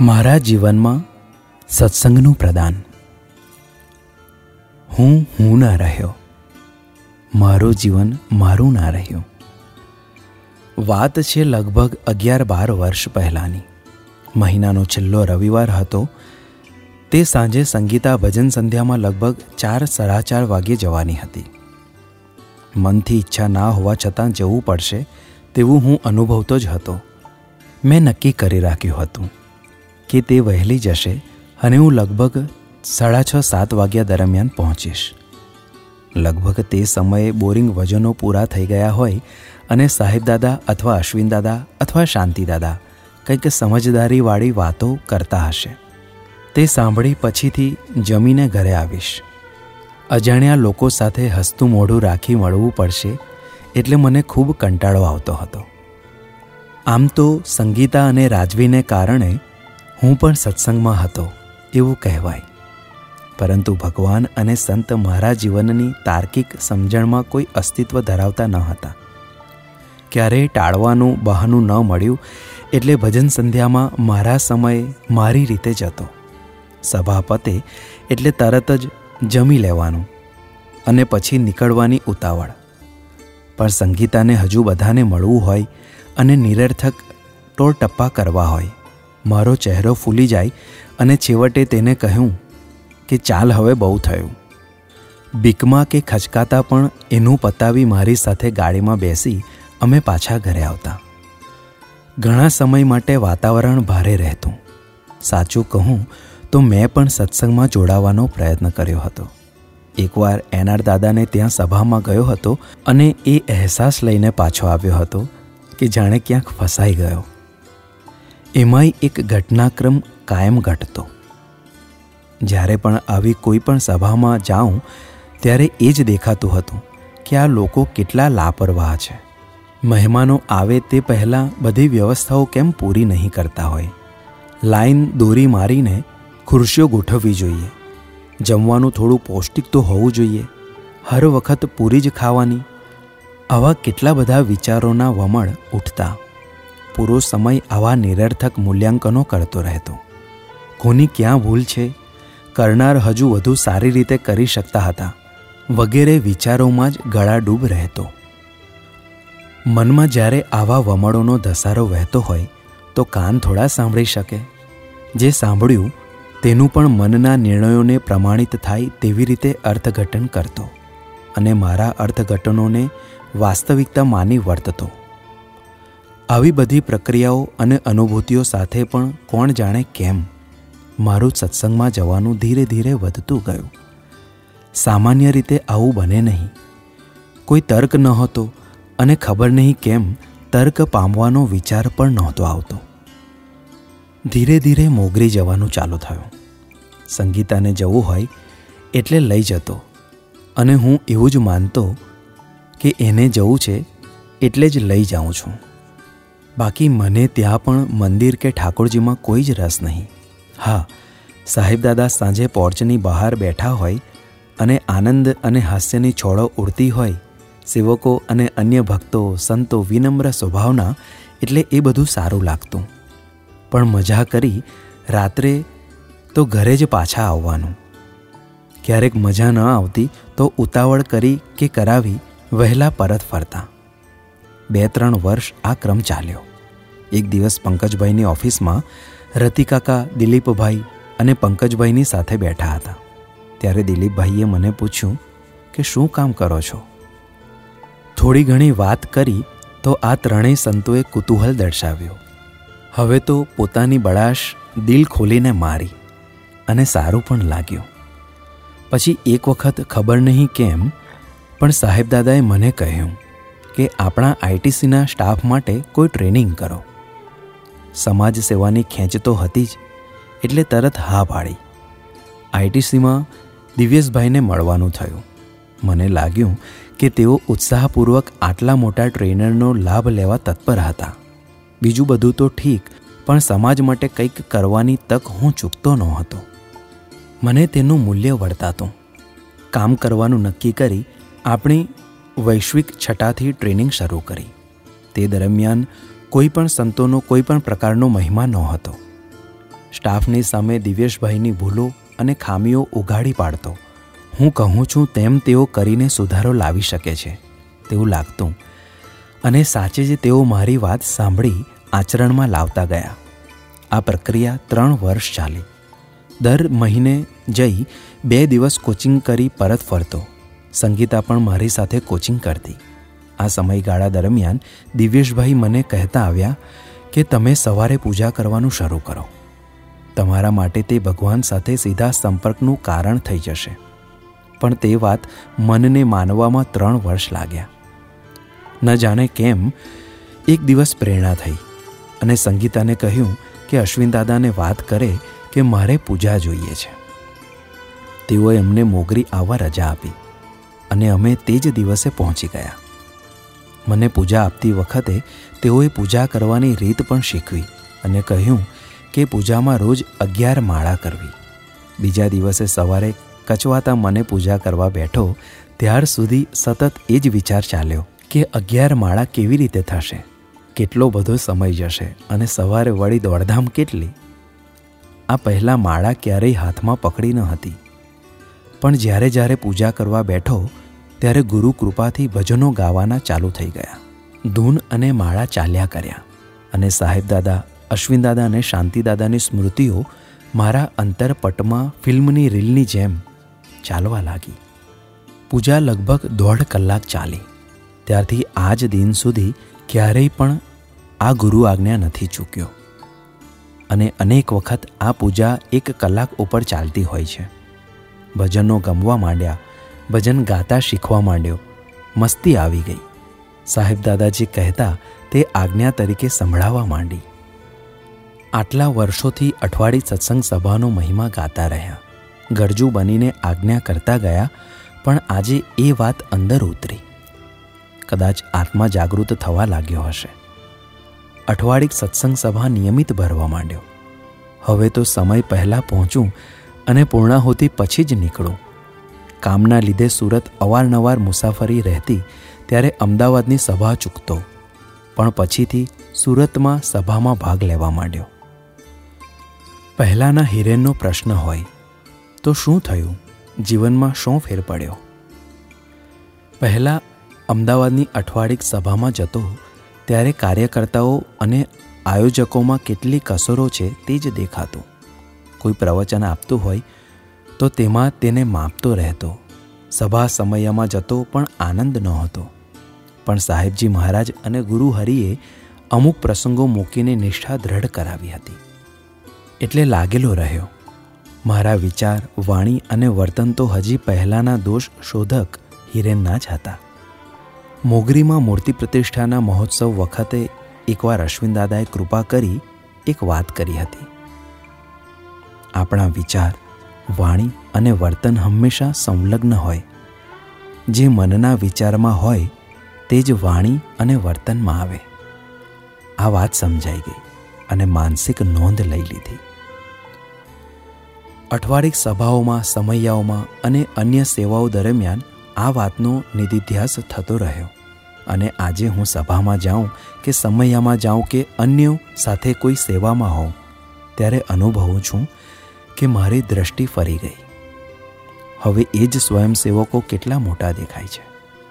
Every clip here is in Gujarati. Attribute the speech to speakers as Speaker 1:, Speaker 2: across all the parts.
Speaker 1: મારા જીવનમાં સત્સંગનું પ્રદાન. હું ના રહ્યો, મારું જીવન મારું ના રહ્યું. વાત છે લગભગ 11-12 વર્ષ પહેલાંની. મહિનાનો છેલ્લો રવિવાર હતો. તે સાંજે સંગીતા ભજન સંધ્યામાં લગભગ 4-4:15 વાગ્યે જવાની હતી. મનથી ઈચ્છા ના હોવા છતાં જવું પડશે તેવું હું અનુભવતો જ હતો. મેં નક્કી કરી રાખ્યું હતું કે તે વહેલી જશે અને હું લગભગ 6:30-7 વાગ્યા દરમિયાન પહોંચીશ. લગભગ તે સમયે બોરિંગ વજનો પૂરા થઈ ગયા હોય અને સાહેબદાદા અથવા અશ્વિનદાદા અથવા શાંતિદાદા કંઈક સમજદારીવાળી વાતો કરતા હશે. તે સાંભળી પછીથી જમીને ઘરે આવીશ. અજાણ્યા લોકો સાથે હસતું મોઢું રાખી મળવું પડશે એટલે મને ખૂબ કંટાળો આવતો હતો. આમ તો સંગીતા અને રાજવીને કારણે હું પણ સત્સંગમાં હતો એવું કહેવાય, પરંતુ ભગવાન અને સંત મારા જીવનની તાર્કિક સમજણમાં કોઈ અસ્તિત્વ ધરાવતા ન હતા. ક્યારેય ટાળવાનું બહાનું ન મળ્યું એટલે ભજન સંધ્યામાં મારા સમયે મારી રીતે જતો. સભા પતે એટલે તરત જ જમી લેવાનું અને પછી નીકળવાની ઉતાવળ. પણ સંગીતાને હજુ બધાને મળવું હોય અને નિરર્થક ટોળટપ્પા કરવા હોય. મારો ચહેરો ફૂલી જાય અને છેવટે તેને કહ્યું કે ચાલ હવે બહુ થયું. બીકમાં કે ખચકાતા પણ એનું પતાવી મારી સાથે ગાડીમાં બેસી અમે પાછા ઘરે આવતા. ઘણા સમય માટે વાતાવરણ ભારે રહેતું. સાચું કહું તો મેં પણ સત્સંગમાં જોડાવાનો પ્રયત્ન કર્યો હતો. એકવાર એનઆર દાદાને ત્યાં સભામાં ગયો હતો અને એ અહેસાસ લઈને પાછો આવ્યો હતો કે જાણે ક્યાંક ફસાઈ ગયો. એમાંય એક ઘટનાક્રમ કાયમ ઘટતો. જ્યારે પણ આવી કોઈ પણ સભામાં જાઉં ત્યારે એ જ દેખાતું હતું કે આ લોકો કેટલા લાપરવાહ છે. મહેમાનો આવે તે પહેલાં બધી વ્યવસ્થાઓ કેમ પૂરી નહીં કરતા હોય. લાઈન દોરી મારીને ખુરશીઓ ગોઠવવી જોઈએ. જમવાનું થોડું પૌષ્ટિક તો હોવું જોઈએ. હર વખત પૂરી જ ખાવાની. આવા કેટલા બધા વિચારોના વમળ ઉઠતા. પૂરો સમય આવા નિરર્થક મૂલ્યાંકનો કરતો રહેતો. કોની ક્યાં ભૂલ છે, કરનાર હજુ વધુ સારી રીતે કરી શકતા હતા વગેરે વિચારોમાં જ ગળાડૂબ રહેતો. મનમાં જ્યારે આવા વમળોનો ધસારો વહેતો હોય તો કાન થોડા સાંભળી શકે. જે સાંભળ્યું તેનું પણ મનના નિર્ણયોને પ્રમાણિત થાય તેવી રીતે અર્થઘટન કરતો અને મારા અર્થઘટનોને વાસ્તવિકતા માની વર્તતો. આવી બધી પ્રક્રિયાઓ અને અનુભૂતિઓ સાથે પણ કોણ જાણે કેમ મારું સત્સંગમાં જવાનું ધીરે ધીરે વધતું ગયું. સામાન્ય રીતે આવું બને નહીં. કોઈ તર્ક નહોતો અને ખબર નહીં કેમ તર્ક પામવાનો વિચાર પણ નહોતો આવતો. ધીરે ધીરે મોગરી જવાનું ચાલુ થયું. સંગીતાને જવું હોય એટલે લઈ જતો અને હું એવું જ માનતો કે એને જવું છે એટલે જ લઈ જાઉં છું. બાકી મને ત્યાં પણ મંદિર કે ઠાકોરજીમાં કોઈ જ રસ નહીં. હા, સાહેબદાદા સાંજે પોર્ચની બહાર બેઠા હોય અને આનંદ અને હાસ્યની છોડો ઉડતી હોય, સેવકો અને અન્ય ભક્તો સંતો વિનમ્ર સ્વભાવના, એટલે એ બધું સારું લાગતું. પણ મજા કરી રાત્રે તો ઘરે જ પાછા આવવાનું. ક્યારેક મજા ન આવતી તો ઉતાવળ કરી કે કરાવી વહેલા પરત ફરતા. 2-3 વર્ષ આ ક્રમ ચાલ્યો. એક દિવસ પંકજભાઈની ઓફિસમાં રતિકાકા, દિલીપભાઈ અને પંકજભાઈની સાથે બેઠા હતા. ત્યારે દિલીપભાઈએ મને પૂછ્યું કે શું કામ કરો છો? થોડી ઘણી વાત કરી તો આ ત્રણેય સંતોએ કુતૂહલ દર્શાવ્યો. હવે તો પોતાની બળાશ દિલ ખોલીને મારી અને સારું પણ લાગ્યું. પછી એક વખત ખબર નહીં કેમ પણ સાહેબદાદાએ મને કહ્યું કે આપણા આઈટીસીના સ્ટાફ માટે કોઈ ટ્રેનિંગ કરો. સમાજ સેવાની ખેંચ તો હતી જ એટલે તરત હા પાડી. આઈટીસીમાં દિવ્યેશભાઈને મળવાનું થયું. મને લાગ્યું કે તેઓ ઉત્સાહપૂર્વક આટલા મોટા ટ્રેનરનો લાભ લેવા તત્પર હતા. બીજું બધું તો ઠીક, પણ સમાજ માટે કંઈક કરવાની તક હું ચૂકતો નહોતો. મને તેનું મૂલ્ય વર્તાતું. કામ કરવાનું નક્કી કરી આપણી વૈશ્વિક છટાથી ટ્રેનિંગ શરૂ કરી. તે દરમિયાન કોઈ પણ સંતોનો કોઈ પણ પ્રકારનો મહિમા નહોતો. સ્ટાફની સામે દિવ્યેશભાઈની ભૂલો અને ખામીઓ ઉઘાડી પાડતો. હું કહું છું તેમ તેઓ કરીને સુધારો લાવી શકે છે તેવું લાગતું, અને સાચે જ તેઓ મારી વાત સાંભળી આચરણમાં લાવતા ગયા. આ પ્રક્રિયા 3 વર્ષ ચાલી. દર મહિને જઈ 2 દિવસ કોચિંગ કરી પરત ફરતો. સંગીતા પણ મારી સાથે કોચિંગ કરતી. આ સમયગાળા દરમિયાન દિવ્યેશભાઈ મને કહેતા આવ્યા કે તમે સવારે પૂજા કરવાનું શરૂ કરો. તમારા માટે તે ભગવાન સાથે સીધા સંપર્કનું કારણ થઈ જશે. પણ તે વાત મનને માનવામાં 3 વર્ષ લાગ્યા. ન જાણે કેમ એક દિવસ પ્રેરણા થઈ અને સંગીતાને કહ્યું કે અશ્વિન દાદાને વાત કરે કે મારે પૂજા જોઈએ છે. તેઓએ એમને મોગરી આવવા રજા આપી અને અમે તે જ દિવસે પહોંચી ગયા. મને પૂજા આપતી વખતે તેઓએ પૂજા કરવાની રીત પણ શીખવી અને કહ્યું કે પૂજામાં રોજ 11 માળા કરવી. બીજા દિવસે સવારે કચવાતા મને પૂજા કરવા બેઠો ત્યાર સુધી સતત એ જ વિચાર ચાલ્યો કે 11 માળા કેવી રીતે થશે, કેટલો બધો સમય જશે અને સવારે વળી દોડધામ કેટલી. આ પહેલાં માળા ક્યારેય હાથમાં પકડી ન હતી, પણ જ્યારે જ્યારે પૂજા કરવા બેઠો ત્યારે ગુરુ કૃપાથી ભજનો ગાવાના ચાલુ થઈ ગયા. ધૂન અને માળા ચાલ્યા કર્યા અને સાહેબ દાદા, અશ્વિન દાદા અને શાંતિ દાદાની સ્મૃતિઓ મારા અંતરપટમાં ફિલ્મની રીલની જેમ ચાલવા લાગી. પૂજા લગભગ 1.5 કલાક ચાલી. ત્યારથી આજ દિન સુધી ક્યારેય પણ આ ગુરુ આજ્ઞા નથી ચૂક્યો અને અનેક વખત આ પૂજા 1 કલાક ઉપર ચાલતી હોય છે. ભજનો ગમવા માંડ્યા, ભજન ગાતા શીખવા માંડ્યો, મસ્તી આવી ગઈ. સાહેબ દાદાજી કહેતા તે આજ્ઞા તરીકે સંભળાવા માંડી. આટલા વર્ષોથી અઠવાડિયે સત્સંગ સભાનો મહિમા ગાતા રહ્યા, ગરજુ બનીને આજ્ઞા કરતા ગયા. પણ આજે એ વાત અંદર ઉતરી. કદાચ આત્મા જાગૃત થવા લાગ્યો હશે. અઠવાડિયે સત્સંગ સભા નિયમિત ભરવા માંડ્યો. હવે તો સમય પહેલાં પહોંચું અને પૂર્ણાહુતિ પછી જ નીકળું. કામના લીધે સુરત અવારનવાર મુસાફરી રહેતી ત્યારે અમદાવાદની સભા ચૂકતો, પણ પછીથી સુરતમાં સભામાં ભાગ લેવા માંડ્યો. પહેલાંના હિરેનનો પ્રશ્ન હોય તો શું થયું, જીવનમાં શું ફેર પડ્યો? પહેલાં અમદાવાદની અઠવાડિયે સભામાં જતો ત્યારે કાર્યકર્તાઓ અને આયોજકોમાં કેટલી કસરો છે તે જ દેખાતું. કોઈ પ્રવચન આપતું હોય તો તેમાં તેને માપતો રહેતો. સભા સમયમાં જતો પણ આનંદ નહોતો. પણ સાહેબજી મહારાજ અને ગુરુ હરિએ અમુક પ્રસંગો મૂકીને નિષ્ઠા દ્રઢ કરાવી હતી એટલે લાગેલો રહ્યો. મારા વિચાર, વાણી અને વર્તન તો હજી પહેલાંના દોષ શોધક હિરેનના જ હતા. મોગરીમાં મૂર્તિ પ્રતિષ્ઠાના મહોત્સવ વખતે એકવાર અશ્વિન દાદાએ કૃપા કરી એક વાત કરી હતી. આપણા વિચાર, વાણી અને વર્તન હંમેશા સંલગ્ન હોય. જે મનના વિચારમાં હોય તે જ વાણી અને વર્તનમાં આવે. આ વાત સમજાઈ ગઈ અને માનસિક નોંધ લઈ લીધી. અઠવાડિક સભાઓમાં, સમૈયાઓમાં અને અન્ય સેવાઓ દરમિયાન આ વાતનો નિધિધ્યાસ થતો રહ્યો અને આજે હું સભામાં જાઉં કે સમૈયામાં જાઉં કે અન્યો સાથે કોઈ સેવામાં હોઉં ત્યારે અનુભવું છું કે મારી દ્રષ્ટિ ફરી ગઈ. હવે એ જ સ્વયંસેવકો કેટલા મોટા દેખાય છે.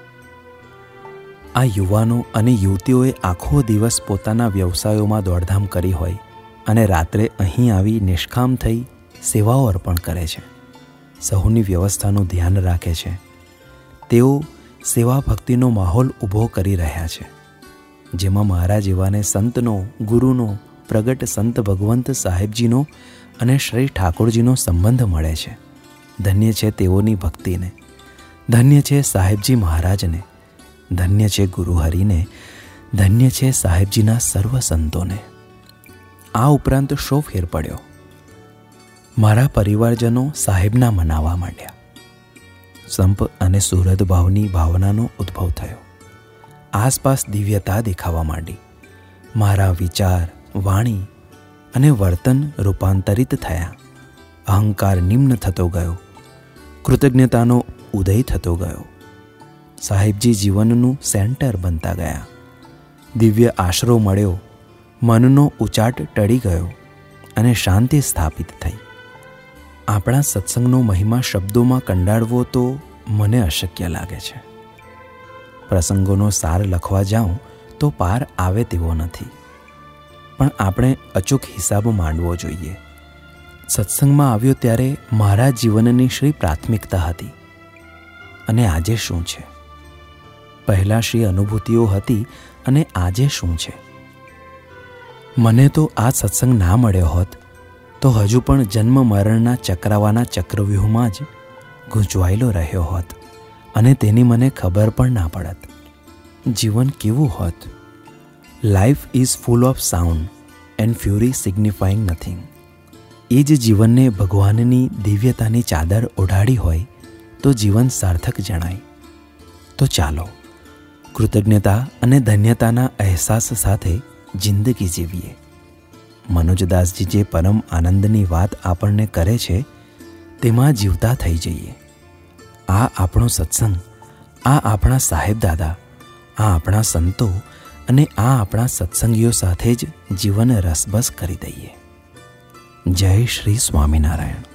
Speaker 1: આ યુવાનો અને યુવતીઓએ આખો દિવસ પોતાના વ્યવસાયોમાં દોડધામ કરી હોય અને રાત્રે અહીં આવી નિષ્કામ થઈ સેવાઓ અર્પણ કરે છે. સહુની વ્યવસ્થાનું ધ્યાન રાખે છે. તેઓ સેવા ભક્તિનો માહોલ ઊભો કરી રહ્યા છે, જેમાં મારા જેવાને સંતનો, ગુરુનો, પ્રગટ સંત ભગવંત સાહેબજીનો અને શ્રી ઠાકોરજીનો સંબંધ મળે છે. ધન્ય છે તેઓની ભક્તિને, ધન્ય છે સાહેબજી મહારાજને, ધન્ય છે ગુરુહરિને, ધન્ય છે સાહેબજીના સર્વ સંતોને. આ ઉપરાંત શો ફેર પડ્યો? મારા પરિવારજનો સાહેબના મનાવવા માંડ્યા. સંપ અને સુહૃદ ભાવની ભાવનાનો ઉદ્ભવ થયો. આસપાસ દિવ્યતા દેખાવા માંડી. મારા વિચાર, વાણી અને વર્તન રૂપાંતરિત થયા. અહંકાર નિમ્ન થતો ગયો. કૃતજ્ઞતાનો ઉદય થતો ગયો. સાહેબજી જીવનનું સેન્ટર બનતા ગયા. દિવ્ય આશરો મળ્યો. મનનો ઉચાટ ટળી ગયો અને શાંતિ સ્થાપિત થઈ. આપણા સત્સંગનો મહિમા શબ્દોમાં કંડાળવો તો મને અશક્ય લાગે છે. પ્રસંગોનો સાર લખવા જાઉં તો પાર આવે તેવો નથી, પણ આપણે અચૂક હિસાબ માંડવો જોઈએ. સત્સંગમાં આવ્યો ત્યારે મારા જીવનની શ્રી પ્રાથમિકતા હતી, અને આજે શું છે? પહેલાં શ્રી અનુભૂતિઓ હતી, અને આજે શું છે? મને તો આ સત્સંગ ના મળ્યો હોત તો હજુ પણ જન્મ મરણના ચક્રાવાના ચક્રવ્યૂહમાં જ ગૂંચવાયેલો રહ્યો હોત, અને તેની મને ખબર પણ ના પડત. જીવન કેવું હોત? Life is full of sound and fury signifying nothing. એ જ જીવનને ભગવાનની દિવ્યતાની ચાદર ઓઢાડી હોય તો જીવન સાર્થક જણાય. તો ચાલો કૃતજ્ઞતા અને ધન્યતાના અહેસાસ સાથે જિંદગી જીવીએ. મનોજદાસજી જે પરમ આનંદની વાત આપણને કરે છે તેમાં જીવતા થઈ જઈએ. આ આપણો સત્સંગ, આ આપણા સાહેબદાદા, આ આપણા સંતો અને આ આપણા સત્સંગીઓ સાથે જ જીવન રસબસ કરી દઈએ. જય શ્રી સ્વામિનારાયણ.